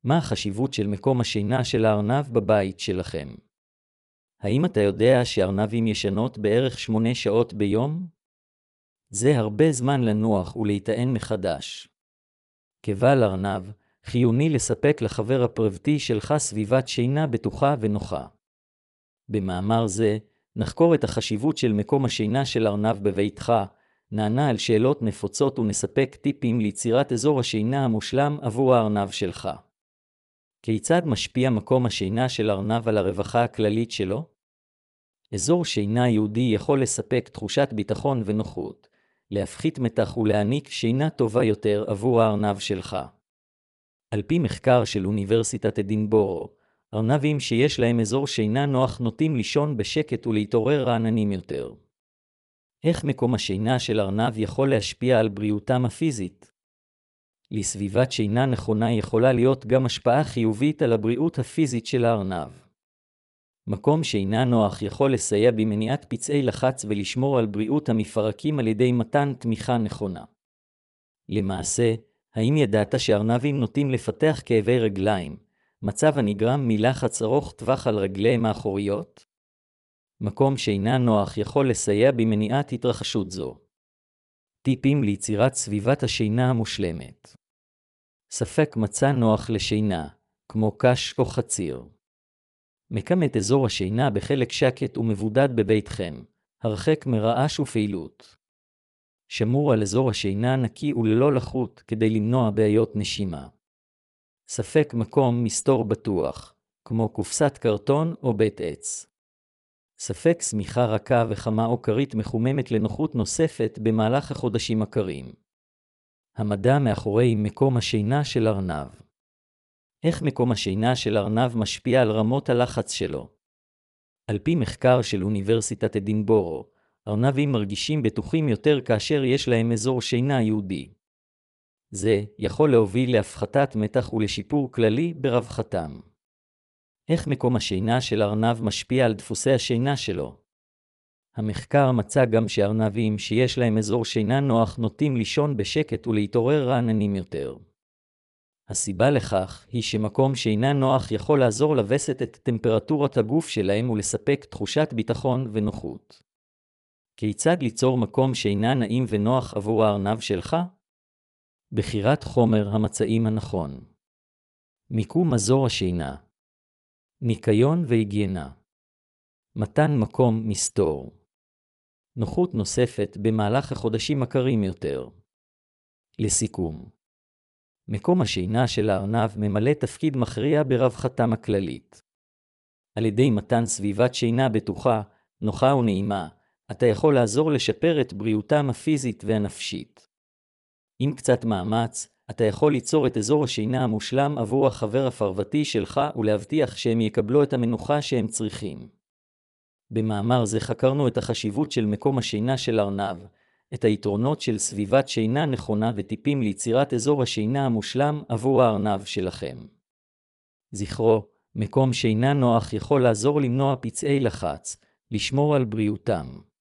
מה החשיבות של מקום השינה של הארנב בבית שלכם? האם אתה יודע שארנבים ישנות בערך 8 שעות ביום? זה הרבה זמן לנוח ולהיטען מחדש. כבעל ארנב, חיוני לספק לחבר הפרבתי שלך סביבת שינה בטוחה ונוחה. במאמר זה, נחקור את החשיבות של מקום השינה של ארנב בביתך, נענה על שאלות נפוצות ונספק טיפים ליצירת אזור השינה המושלם עבור הארנב שלך. כיצד משפיע מקום השינה של ארנב על הרווחה הכללית שלו? אזור שינה יהודי יכול לספק תחושת ביטחון ונוחות, להפחית מתח ולהעניק שינה טובה יותר עבור הארנב שלך. על פי מחקר של אוניברסיטת אדינבורו, ארנבים שיש להם אזור שינה נוח נוטים לישון בשקט ולהתעורר רעננים יותר. איך מקום השינה של ארנב יכול להשפיע על בריאותם הפיזית? לסביבת שינה נכונה יכולה להיות גם השפעה חיובית על הבריאות הפיזית של הארנב. מקום שינה נוח יכול לסייע במניעת פצעי לחץ ולשמור על בריאות המפרקים על ידי מתן תמיכה נכונה. למעשה, האם ידעת שארנבים נוטים לפתח כאבי רגליים, מצב הנגרם מלחץ ארוך טווח על רגליהם האחוריות? מקום שינה נוח יכול לסייע במניעת התרחשות זו. טיפים ליצירת סביבת השינה המושלמת. ספק מצא נוח לשינה, כמו קש או חציר. מקם את אזור השינה בחלק שקט ומבודד בביתכם, הרחק מרעש ופעילות. שמור על אזור השינה נקי וללא לחות כדי למנוע בעיות נשימה. ספק מקום מסתור בטוח, כמו קופסת קרטון או בית עץ. ספק סמיכה רכה וחמה או קרית מחוממת לנוחות נוספת במהלך החודשים הקרים. המדע מאחורי מקום השינה של ארנב. איך מקום השינה של ארנב משפיע על רמות הלחץ שלו? על פי מחקר של אוניברסיטת אדינבורו, ארנבים מרגישים בטוחים יותר כאשר יש להם אזור שינה יהודי. זה יכול להוביל להפחתת מתח ולשיפור כללי ברווחתם. איך מקום השינה של ארנב משפיע על דפוסי השינה שלו? המחקר מצא גם שארנבים שיש להם אזור שינה נוח נוטים לישון בשקט ולהתעורר רעננים יותר. הסיבה לכך היא שמקום שינה נוח יכול לעזור לווסת את טמפרטורת הגוף שלהם ולספק תחושת ביטחון ונוחות. כיצד ליצור מקום שינה נעים ונוח עבור הארנב שלך? בחירת חומר המצעים הנכון. מיקום אזור השינה. ניקיון והיגיינה. מתן מקום מסתור. נוחות נוספת במהלך החודשים הקרים יותר. לסיכום, מקום השינה של הארנב ממלא תפקיד מכריע ברווחתם הכללית. על ידי מתן סביבת שינה בטוחה, נוחה ונעימה, אתה יכול לעזור לשפר את בריאותם הפיזית והנפשית. עם קצת מאמץ, אתה יכול ליצור את אזור השינה המושלם עבור החבר הפרבתי שלך ולהבטיח שהם יקבלו את המנוחה שהם צריכים. במאמר זה חקרנו את החשיבות של מקום השינה של ארנב, את היתרונות של סביבת שינה נכונה וטיפים ליצירת אזור השינה המושלם עבור הארנב שלכם. זכרו, מקום שינה נוח יכול לעזור למנוע פצעי לחץ, לשמור על בריאותם.